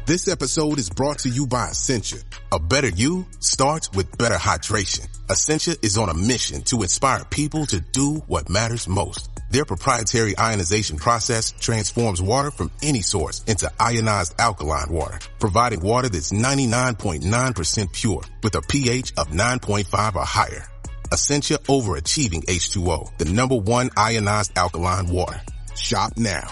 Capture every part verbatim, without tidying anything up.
This episode is brought to you by Essentia. A better you starts with better hydration. Essentia is on a mission to inspire people to do what matters most. Their proprietary ionization process transforms water from any source into ionized alkaline water, providing water that's ninety-nine point nine percent pure with a pH of nine point five or higher. Essentia overachieving H two O, the number one ionized alkaline water. Shop now.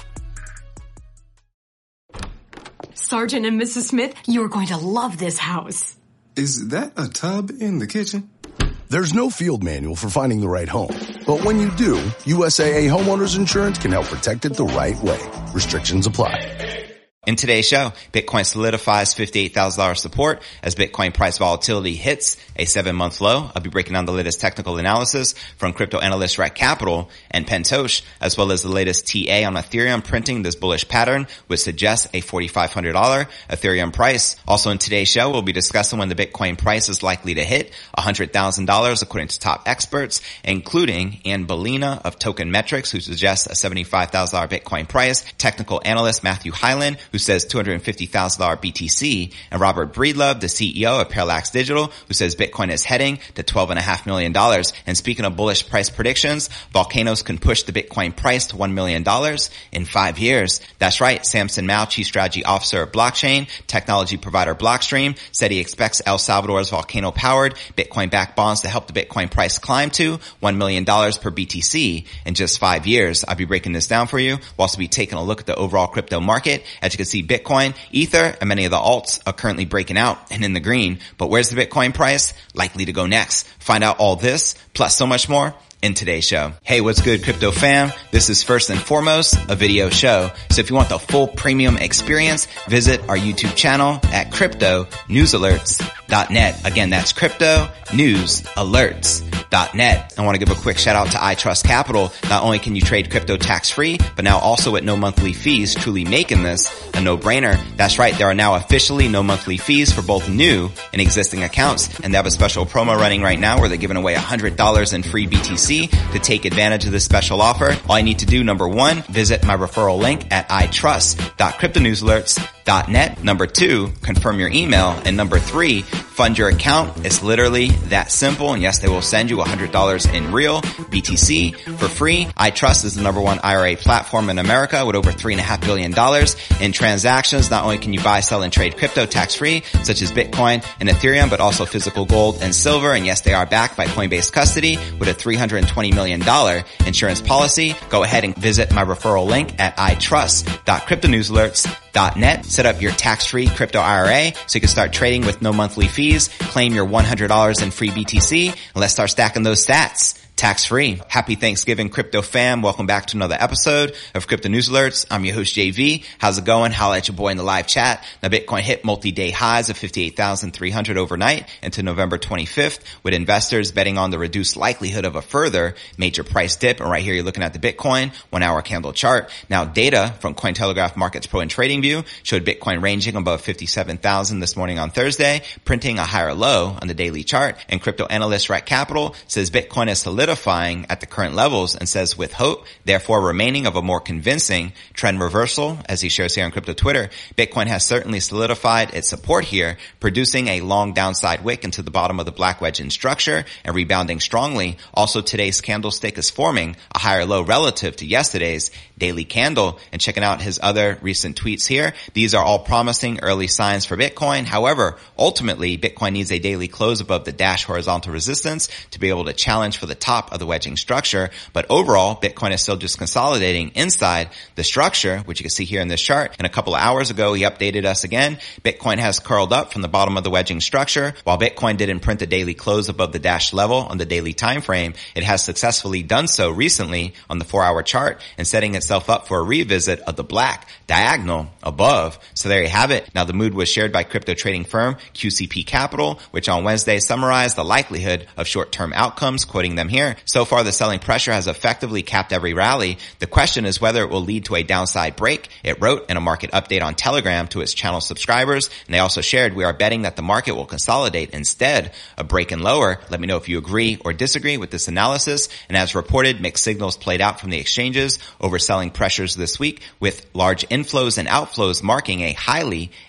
Sergeant and Missus Smith, you're going to love this house. Is that a tub in the kitchen? There's no field manual for finding the right home. But when you do, U S A A Homeowners Insurance can help protect it the right way. Restrictions apply. In today's show, Bitcoin solidifies fifty-eight thousand dollars support as Bitcoin price volatility hits a seven-month low. I'll be breaking down the latest technical analysis from crypto analyst Rekt Capital and Pentosh, as well as the latest T A on Ethereum printing this bullish pattern, which suggests a four thousand five hundred dollars Ethereum price. Also in today's show, we'll be discussing when the Bitcoin price is likely to hit one hundred thousand dollars according to top experts, including Ann Bellina of Token Metrics, who suggests a seventy-five thousand dollars Bitcoin price, technical analyst Matthew Hyland, who says two hundred fifty thousand dollars B T C, and Robert Breedlove, the C E O of Parallax Digital, who says Bitcoin is heading to twelve point five million dollars. And speaking of bullish price predictions, volcanoes can push the Bitcoin price to one million dollars in five years. That's right. Samson Mao, Chief Strategy Officer of blockchain technology provider Blockstream, said he expects El Salvador's volcano-powered Bitcoin-backed bonds to help the Bitcoin price climb to one million dollars per B T C in just five years. I'll be breaking this down for you. We'll also be taking a look at the overall crypto market. As you can see, Bitcoin, Ether, and many of the alts are currently breaking out and in the green. But where's the Bitcoin price likely to go next? Find out all this, plus so much more, in today's show. Hey, what's good, crypto fam? This is first and foremost a video show. So if you want the full premium experience, visit our YouTube channel at crypto news alerts dot net. Again, that's crypto news alerts dot net. I want to give a quick shout out to iTrust Capital. Not only can you trade crypto tax free, but now also at no monthly fees, truly making this a no-brainer. That's right. There are now officially no monthly fees for both new and existing accounts. And they have a special promo running right now where they're giving away one hundred dollars in free B T C. To take advantage of this special offer, all you need to do, number one, visit my referral link at i trust dot crypto news alerts dot net. Number two, confirm your email. And number three, fund your account. It's literally that simple. And yes, they will send you one hundred dollars in real B T C for free. iTrust is the number one I R A platform in America with over three point five billion dollars in transactions. Not only can you buy, sell, and trade crypto tax-free, such as Bitcoin and Ethereum, but also physical gold and silver. And yes, they are backed by Coinbase Custody with a three hundred twenty million dollars insurance policy. Go ahead and visit my referral link at i trust dot crypto news alerts dot net. Set up your tax-free crypto I R A so you can start trading with no monthly fees. Claim your one hundred dollars in free B T C, and let's start stacking those stats tax-free. Happy Thanksgiving, crypto fam. Welcome back to another episode of Crypto News Alerts. I'm your host, J V. How's it going? Holla at your boy in the live chat. Now, Bitcoin hit multi-day highs of fifty-eight thousand three hundred overnight into November twenty-fifth, with investors betting on the reduced likelihood of a further major price dip. And right here, you're looking at the Bitcoin one-hour candle chart. Now, data from Cointelegraph Markets Pro and TradingView showed Bitcoin ranging above fifty-seven thousand this morning on Thursday, printing a higher low on the daily chart. And crypto analyst Rekt Capital says Bitcoin is solidifying at the current levels and says with hope, therefore remaining of a more convincing trend reversal, as he shares here on crypto Twitter, Bitcoin has certainly solidified its support here, producing a long downside wick into the bottom of the black wedge in structure and rebounding strongly. Also, today's candlestick is forming a higher low relative to yesterday's daily candle. And checking out his other recent tweets here, these are all promising early signs for Bitcoin. However, ultimately, Bitcoin needs a daily close above the dash horizontal resistance to be able to challenge for the top of the wedging structure. But overall, Bitcoin is still just consolidating inside the structure, which you can see here in this chart. And a couple of hours ago, he updated us again. Bitcoin has curled up from the bottom of the wedging structure. While Bitcoin didn't print a daily close above the dash level on the daily time frame, it has successfully done so recently on the four-hour chart and setting itself up for a revisit of the black diagonal above. So there you have it. Now, the mood was shared by crypto trading firm Q C P Capital, which on Wednesday summarized the likelihood of short-term outcomes, quoting them here. So far, the selling pressure has effectively capped every rally. The question is whether it will lead to a downside break. It wrote in a market update on Telegram to its channel subscribers, and they also shared, we are betting that the market will consolidate instead of breaking lower. Let me know if you agree or disagree with this analysis. And as reported, mixed signals played out from the exchanges over selling pressures this week, with large inflows and outflows marking a highly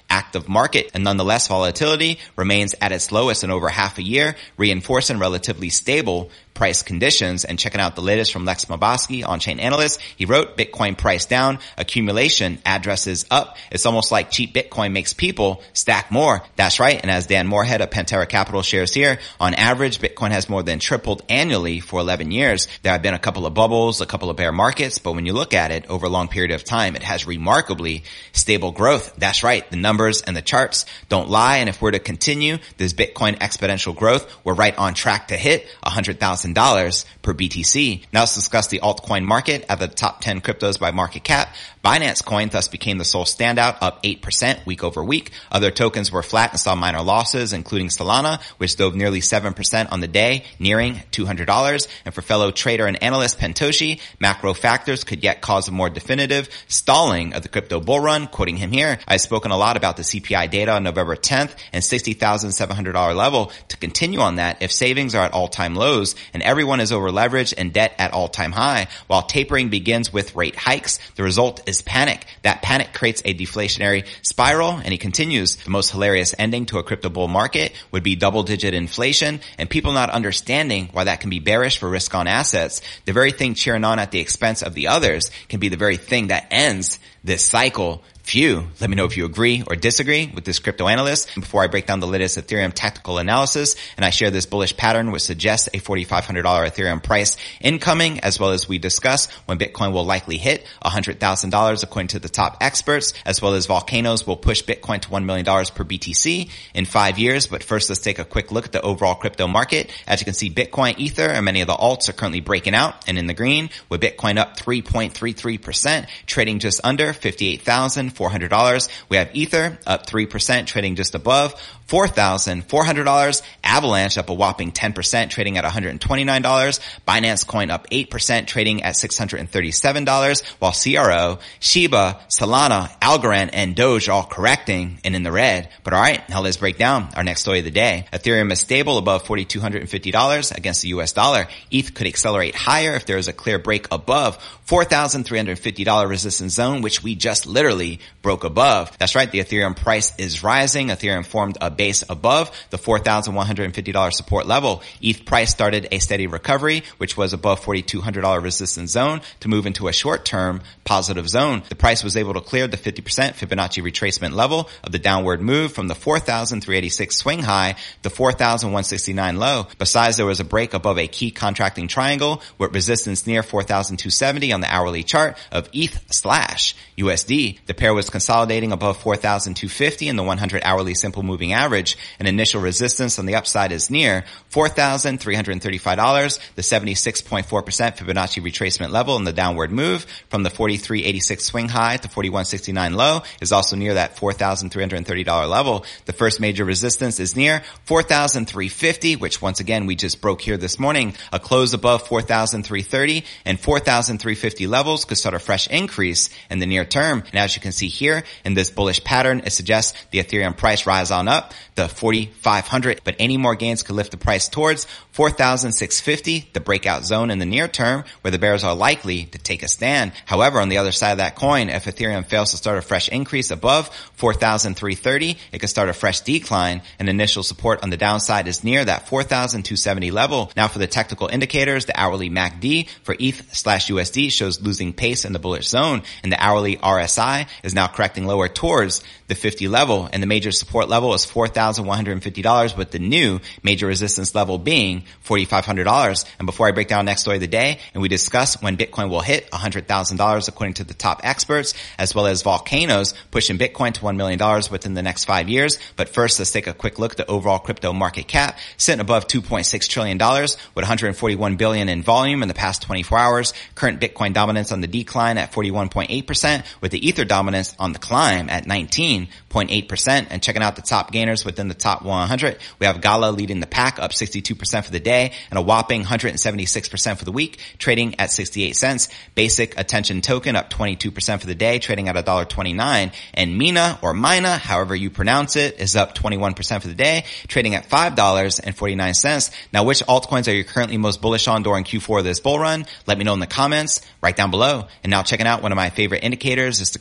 active market, and nonetheless volatility remains at its lowest in over half a year, reinforcing relatively stable price conditions. And checking out the latest from Lex Mabosky, on-chain analyst, he wrote, Bitcoin price down, accumulation, addresses up. It's almost like cheap Bitcoin makes people stack more. That's right. And as Dan Moorhead of Pantera Capital shares here, on average, Bitcoin has more than tripled annually for eleven years. There have been a couple of bubbles, a couple of bear markets, but when you look at it over a long period of time, it has remarkably stable growth. That's right. The numbers and the charts don't lie. And if we're to continue this Bitcoin exponential growth, we're right on track to hit one hundred thousand dollars per B T C. Now let's discuss the altcoin market. At the top ten cryptos by market cap, Binance Coin thus became the sole standout, up eight percent week over week. Other tokens were flat and saw minor losses, including Solana, which dove nearly seven percent on the day, nearing two hundred dollars. And for fellow trader and analyst Pentoshi, macro factors could yet cause a more definitive stalling of the crypto bull run. Quoting him here, I've spoken a lot about the C P I data on November tenth and sixty thousand seven hundred dollars level. To continue on that, if savings are at all-time lows and everyone is over leveraged and debt at all-time high, while tapering begins with rate hikes, the result is panic. That panic creates a deflationary spiral. And he continues, the most hilarious ending to a crypto bull market would be double-digit inflation and people not understanding why that can be bearish for risk-on assets. The very thing cheering on at the expense of the others can be the very thing that ends this cycle. Phew. Let me know if you agree or disagree with this crypto analyst. And before I break down the latest Ethereum tactical analysis and I share this bullish pattern which suggests a four thousand five hundred dollars Ethereum price incoming, as well as we discuss when Bitcoin will likely hit one hundred thousand dollars according to the top experts, as well as volcanoes will push Bitcoin to one million dollars per B T C in five years. But first, let's take a quick look at the overall crypto market. As you can see, Bitcoin, Ether, and many of the alts are currently breaking out and in the green, with Bitcoin up three point three three percent, trading just under fifty-eight thousand four hundred dollars. We have Ether up three percent, trading just above four thousand four hundred dollars. Avalanche up a whopping ten percent, trading at one hundred twenty-nine dollars. Binance Coin up eight percent, trading at six hundred thirty-seven dollars, while C R O, Shiba, Solana, Algorand, and Doge are all correcting and in the red. But all right, now let's break down our next story of the day. Ethereum is stable above four thousand two hundred fifty dollars against the U S dollar. E T H could accelerate higher if there is a clear break above four thousand three hundred fifty dollars resistance zone, which we just literally broke above. That's right, the Ethereum price is rising. Ethereum formed a base above the four thousand one hundred fifty dollars support level. E T H price started a steady recovery, which was above four thousand two hundred dollars resistance zone, to move into a short-term positive zone. The price was able to clear the fifty percent Fibonacci retracement level of the downward move from the four thousand three hundred eighty-six swing high to four thousand one hundred sixty-nine low. Besides, there was a break above a key contracting triangle with resistance near four thousand two hundred seventy on the hourly chart of E T H slash U S D. The pair was consolidating above four thousand two hundred fifty in the one hundred hourly simple moving average. An initial resistance on the upside is near four thousand three hundred thirty-five dollars. The seventy-six point four percent Fibonacci retracement level in the downward move from the forty-three eighty-six swing high to forty-one sixty-nine low is also near that four thousand three hundred thirty dollars level. The first major resistance is near four thousand three hundred fifty, which once again we just broke here this morning. A close above four thousand three hundred thirty and four thousand three hundred fifty levels could start a fresh increase in the near term. And as you can see here in this bullish pattern, it suggests the Ethereum price rise on up to four thousand five hundred, but any more gains could lift the price towards four thousand six hundred fifty, the breakout zone in the near term, where the bears are likely to take a stand. However, on the other side of that coin, if Ethereum fails to start a fresh increase above four thousand three hundred thirty, it could start a fresh decline, and initial support on the downside is near that four thousand two hundred seventy level. Now for the technical indicators, the hourly M A C D for E T H slash U S D shows losing pace in the bullish zone, and the hourly R S I is now correcting lower towards the fifty level, and the major support level is four thousand one hundred fifty dollars, with the new major resistance level being four thousand five hundred dollars. And before I break down next story of the day and we discuss when Bitcoin will hit one hundred thousand dollars according to the top experts, as well as volcanoes pushing Bitcoin to one million dollars within the next five years. But first, let's take a quick look at the overall crypto market cap, sitting above two point six trillion dollars with one hundred forty-one billion dollars in volume in the past twenty-four hours. Current Bitcoin dominance on the decline at forty-one point eight percent, with the Ether dominance on the climb at nineteen point eight percent. And checking out the top gainers within the top one hundred, we have Gala leading the pack, up sixty-two percent for the day and a whopping one hundred seventy-six percent for the week, trading at sixty-eight cents. Basic Attention Token up twenty-two percent for the day, trading at one dollar twenty-nine. And Mina, or Mina, however you pronounce it, is up twenty-one percent for the day, trading at five dollars and forty-nine cents. Now, which altcoins are you currently most bullish on during Q four of this bull run? Let me know in the comments right down below. And now checking out one of my favorite indicators is the Crypto Greed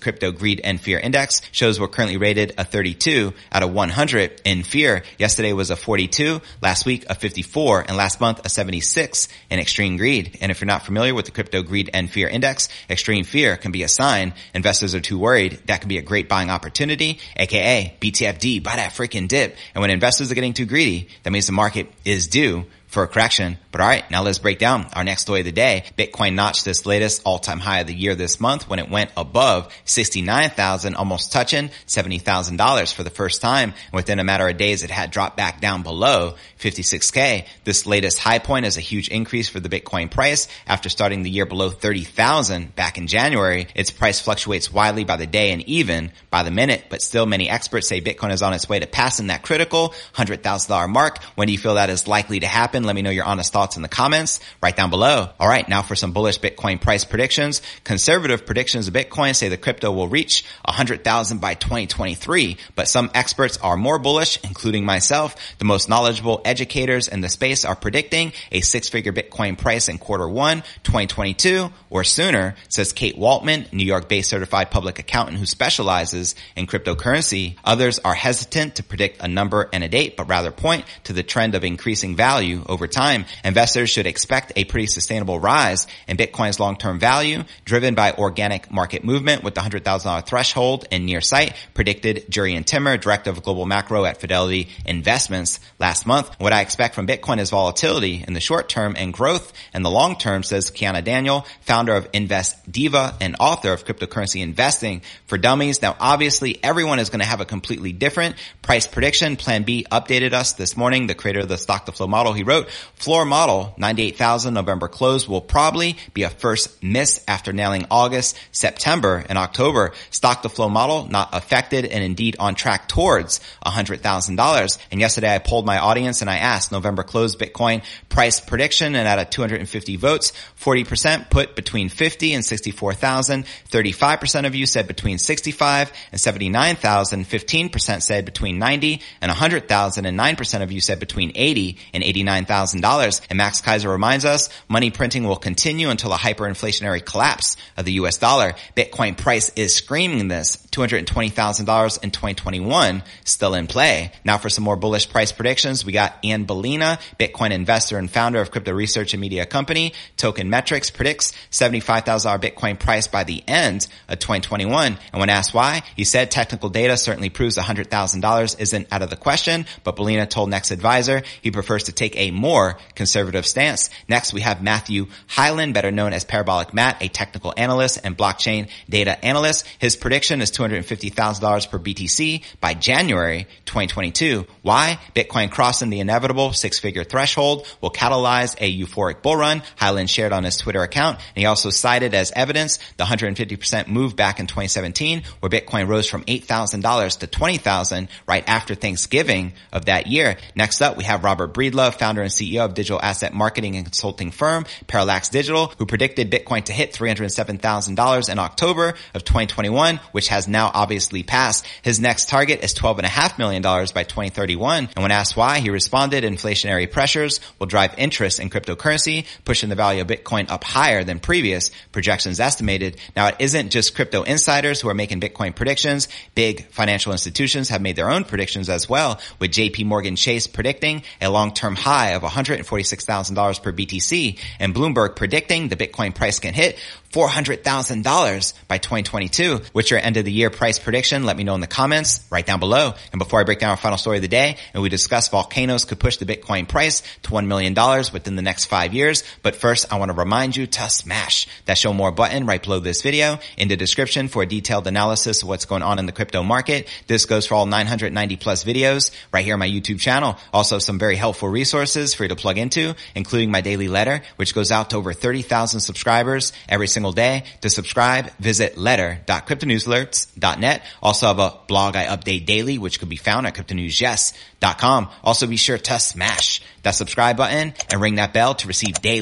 Greed and Fear Index shows we're currently rated a thirty-two out of one hundred in fear. Yesterday was a forty-two, last week a fifty-four, and last month a seventy-six in extreme greed. And if you're not familiar with the Crypto Greed and Fear Index, extreme fear can be a sign investors are too worried. That could be a great buying opportunity, aka B T F D, buy that freaking dip. And when investors are getting too greedy, that means the market is due for a correction. But all right, now let's break down our next story of the day. Bitcoin notched this latest all-time high of the year this month when it went above sixty-nine thousand, almost touching seventy thousand dollars for the first time. And within a matter of days, it had dropped back down below fifty-six K. This latest high point is a huge increase for the Bitcoin price after starting the year below thirty thousand back in January. Its price fluctuates widely by the day and even by the minute, but still many experts say Bitcoin is on its way to passing that critical one hundred thousand dollars mark. When do you feel that is likely to happen? Let me know your honest thoughts in the comments right down below. All right, now for some bullish Bitcoin price predictions. Conservative predictions of Bitcoin say the crypto will reach one hundred thousand by twenty twenty-three, but some experts are more bullish, including myself. The most knowledgeable educators in the space are predicting a six-figure Bitcoin price in quarter one, twenty twenty-two or sooner, says Kate Waltman, New York-based certified public accountant who specializes in cryptocurrency. Others are hesitant to predict a number and a date, but rather point to the trend of increasing value over time. Investors should expect a pretty sustainable rise in Bitcoin's long-term value, driven by organic market movement with the one hundred thousand dollars threshold in near sight, predicted Jurian Timmer, director of global macro at Fidelity Investments last month. What I expect from Bitcoin is volatility in the short term and growth in the long term, says Kiana Daniel, founder of Invest Diva and author of Cryptocurrency Investing for Dummies. Now, obviously, everyone is going to have a completely different price prediction. Plan B updated us this morning, the creator of the Stock to Flow model. He wrote, floor model, ninety-eight thousand November close will probably be a first miss after nailing August, September, and October. Stock to Flow model not affected and indeed on track towards one hundred thousand dollars. And yesterday I polled my audience and I asked November close Bitcoin price prediction, and out of two hundred fifty votes, forty percent put between fifty and sixty-four thousand. thirty-five percent of you said between sixty-five and seventy-nine thousand. fifteen percent said between ninety and one hundred thousand, and nine percent of you said between eighty and eighty-nine thousand dollars. And Max Kaiser reminds us money printing will continue until a hyperinflationary collapse of the U S dollar. Bitcoin price is screaming this. two hundred twenty thousand dollars in twenty twenty-one still in play. Now for some more bullish price predictions, we got Ian Bellina, Bitcoin investor and founder of crypto research and media company Token Metrics, predicts seventy-five thousand dollars Bitcoin price by the end of twenty twenty-one. And when asked why, he said technical data certainly proves one hundred thousand dollars isn't out of the question, but Bellina told Next Advisor he prefers to take a more conservative stance. Next, we have Matthew Hyland, better known as Parabolic Matt, a technical analyst and blockchain data analyst. His prediction is two hundred fifty thousand dollars per B T C by January twenty twenty-two. Why? Bitcoin crossing the inevitable six-figure threshold will catalyze a euphoric bull run, Hyland shared on his Twitter account. And he also cited as evidence the one hundred fifty percent move back in twenty seventeen, where Bitcoin rose from eight thousand dollars to twenty thousand dollars right after Thanksgiving of that year. Next up, we have Robert Breedlove, founder and C E O of digital asset marketing and consulting firm Parallax Digital, who predicted Bitcoin to hit three hundred seven thousand dollars in October of twenty twenty-one, which has now obviously passed. His next target is twelve point five million dollars by twenty thirty-one. And when asked why, he responded, inflationary pressures will drive interest in cryptocurrency, pushing the value of Bitcoin up higher than previous projections estimated. Now, it isn't just crypto insiders who are making Bitcoin predictions. Big financial institutions have made their own predictions as well, with J P Morgan Chase predicting a long-term high of one hundred forty-six thousand dollars per B T C, and Bloomberg predicting the Bitcoin price can hit four hundred thousand dollars by twenty twenty-two. What's your end of the year price prediction? Let me know in the comments right down below. And before I break down our final story of the day, and we discuss volcanoes could push the Bitcoin price to one million dollars within the next five years. But first, I want to remind you to smash that show more button right below this video in the description for a detailed analysis of what's going on in the crypto market. This goes for all nine hundred ninety plus videos right here on my YouTube channel. Also, some very helpful resources for you to plug into, including my daily letter, which goes out to over thirty thousand subscribers every single day. To subscribe, visit letter dot crypto news alerts dot net. Also have a blog I update daily, which could be found at crypto news yes dot com. Also be sure to smash that subscribe button and ring that bell to receive daily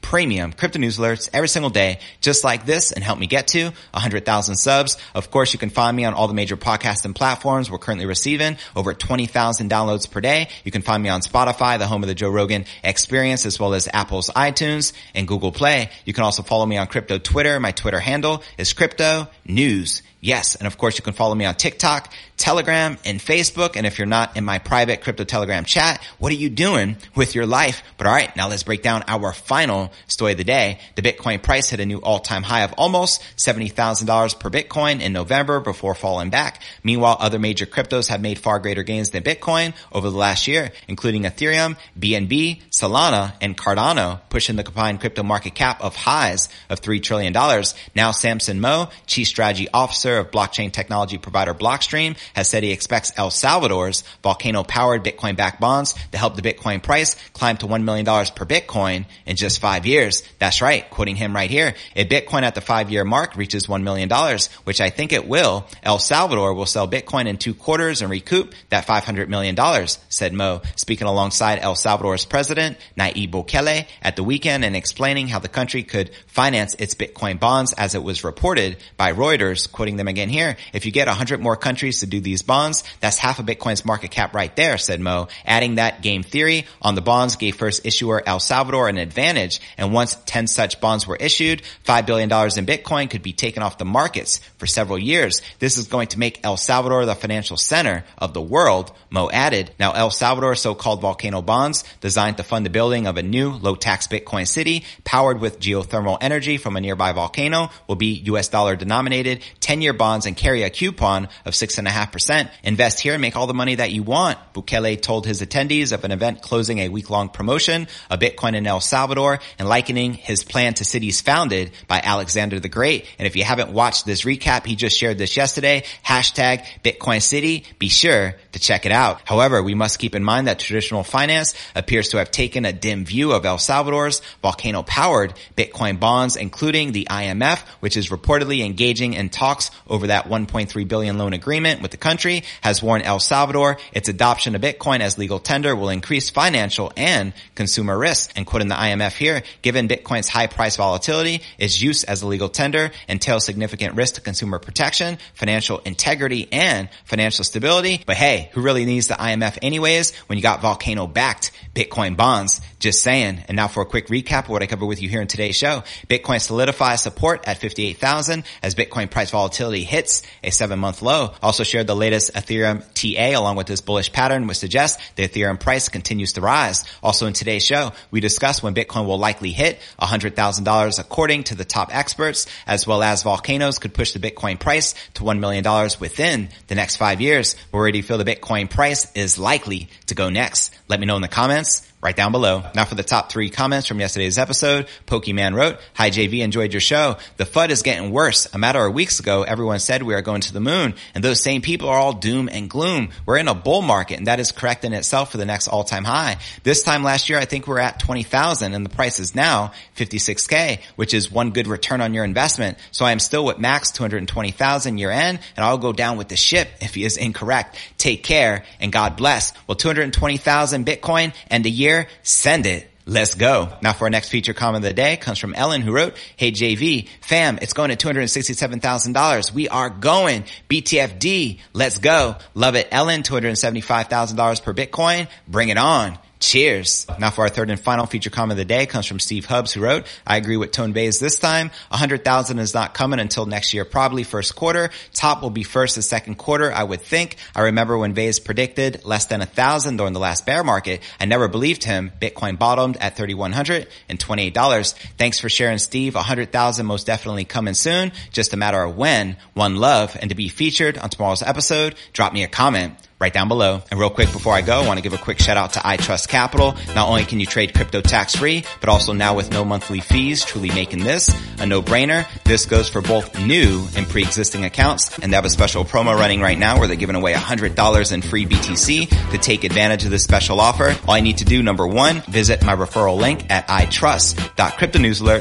premium crypto news alerts every single day, just like this, and help me get to one hundred thousand subs. Of course, you can find me on all the major podcasting platforms. We're currently receiving over twenty thousand downloads per day. You can find me on Spotify, the home of the Joe Rogan Experience, as well as Apple's iTunes and Google Play. You can also follow me on crypto Twitter. My Twitter handle is Crypto News. Yes, and of course you can follow me on TikTok, Telegram, and Facebook. And if you're not in my private crypto Telegram chat, what are you doing with your life? But all right, now let's break down our final story of the day. The Bitcoin price hit a new all-time high of almost seventy thousand dollars per Bitcoin in November before falling back. Meanwhile, other major cryptos have made far greater gains than Bitcoin over the last year, including Ethereum, B N B, Solana, and Cardano, pushing the combined crypto market cap of highs of three trillion dollars. Now, Samson Mow, Chief Strategy Officer of blockchain technology provider Blockstream, has said he expects El Salvador's volcano-powered Bitcoin-backed bonds to help the Bitcoin price climb to one million dollars per Bitcoin in just five years. That's right, quoting him right here. If Bitcoin at the five-year mark reaches one million dollars, which I think it will, El Salvador will sell Bitcoin in two quarters and recoup that five hundred million dollars, said Mow, speaking alongside El Salvador's president, Nayib Bukele, at the weekend and explaining how the country could finance its Bitcoin bonds as it was reported by Reuters, quoting them again here. If you get one hundred more countries to do these bonds, that's half of Bitcoin's market cap right there, said Mow, adding that game theory on the bonds gave first issuer El Salvador an advantage, and once ten such bonds were issued, five billion dollars in Bitcoin could be taken off the markets for several years. This is going to make El Salvador the financial center of the world, Mow added. Now, El Salvador's so-called volcano bonds, designed to fund the building of a new low-tax Bitcoin city powered with geothermal energy from a nearby volcano, will be U S dollar denominated ten-year bonds and carry a coupon of six point five percent. Invest here and make all the money that you want, Bukele told his attendees of an event closing a week-long promotion of Bitcoin in El Salvador, and likening his plan to cities founded by Alexander the Great. And if you haven't watched this recap, he just shared this yesterday, hashtag Bitcoin City. Be sure to check it out. However, we must keep in mind that traditional finance appears to have taken a dim view of El Salvador's volcano-powered Bitcoin bonds, including the I M F, which is reportedly engaging in talks over that one point three billion dollars loan agreement with the country, has warned El Salvador its adoption of Bitcoin as legal tender will increase financial and consumer risk. And quoting the I M F here, given Bitcoin's high price volatility, its use as a legal tender entails significant risk to consumer protection, financial integrity, and financial stability. But hey, who really needs the I M F anyways when you got volcano-backed Bitcoin bonds? Just saying. And now for a quick recap of what I covered with you here in today's show. Bitcoin solidifies support at fifty-eight thousand as Bitcoin price volatility hits a seven-month low. Also shared the latest Ethereum T A along with this bullish pattern, which suggests the Ethereum price continues to rise. Also in today's show, we discussed when Bitcoin will likely hit one hundred thousand dollars according to the top experts, as well as volcanoes could push the Bitcoin price to one million dollars within the next five years. Where do you feel the Bitcoin price is likely to go next? Let me know in the comments right down below. Now for the top three comments from yesterday's episode. Pokemon wrote, "Hi J V, enjoyed your show. The F U D is getting worse. A matter of weeks ago, everyone said we are going to the moon, and those same people are all doom and gloom. We're in a bull market, and that is correct in itself for the next all-time high. This time last year, I think we were at twenty thousand, and the price is now fifty-six K, which is one good return on your investment. So I am still with Max, two hundred twenty thousand year end, and I'll go down with the ship if he is incorrect. Take care, and God bless." Well, two hundred twenty thousand Bitcoin and a year, send it. Let's go. Now for our next feature comment of the day comes from Ellen, who wrote, "Hey J V, fam, it's going to two hundred sixty-seven thousand dollars. We are going. B T F D. Let's go. Love it, Ellen. two hundred seventy-five thousand dollars per Bitcoin. Bring it on. Cheers." Now for our third and final feature comment of the day comes from Steve Hubbs, who wrote, "I agree with Tone Bays this time. one hundred thousand is not coming until next year, probably first quarter. Top will be first and second quarter, I would think. I remember when Bays predicted less than one thousand during the last bear market. I never believed him. Bitcoin bottomed at three thousand one hundred twenty-eight dollars. Thanks for sharing, Steve. one hundred thousand most definitely coming soon. Just a matter of when. One love. And to be featured on tomorrow's episode, drop me a comment right down below. And real quick before I go, I want to give a quick shout out to iTrust Capital. Not only can you trade crypto tax free, but also now with no monthly fees, truly making this a no-brainer. This goes for both new and pre-existing accounts. And they have a special promo running right now where they're giving away one hundred dollars in free B T C to take advantage of this special offer. All I need to do, number one, visit my referral link at i trust dot crypto news alerts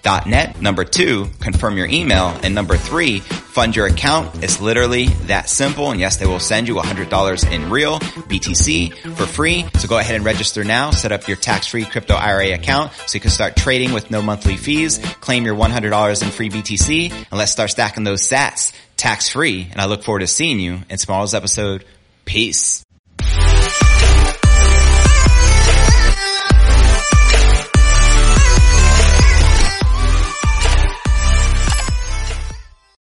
dot net. Number two, confirm your email. And number three, fund your account. It's literally that simple. And yes, they will send you one hundred dollars in real B T C for free. So go ahead and register now. Set up your tax-free crypto I R A account so you can start trading with no monthly fees. Claim your one hundred dollars in free B T C, and let's start stacking those sats tax-free. And I look forward to seeing you in tomorrow's episode. Peace.